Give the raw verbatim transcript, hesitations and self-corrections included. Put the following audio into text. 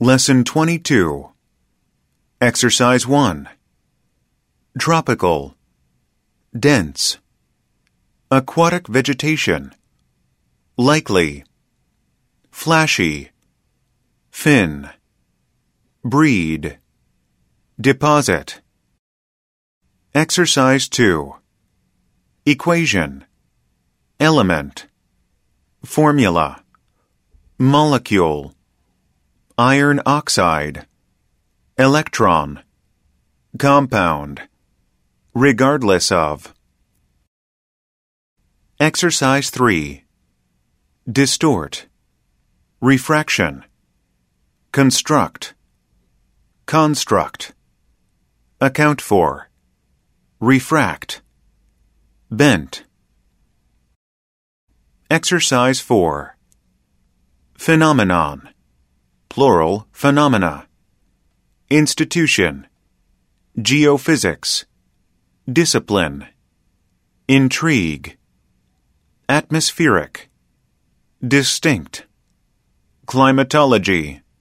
Lesson twenty-two. Exercise one. Tropical. Dense. Aquatic vegetation. Likely. Flashy. Fin. Breed. Deposit. Exercise two. Equation. Element. Formula. Molecule. Iron oxide. Electron. Compound. Regardless of. Exercise three. Distort. Refraction. Construct. Construct. Account for. Refract. Bent. Exercise four. Phenomenon. Plural, phenomena. Institution. Geophysics. Discipline. Intrigue. Atmospheric. Distinct. Climatology.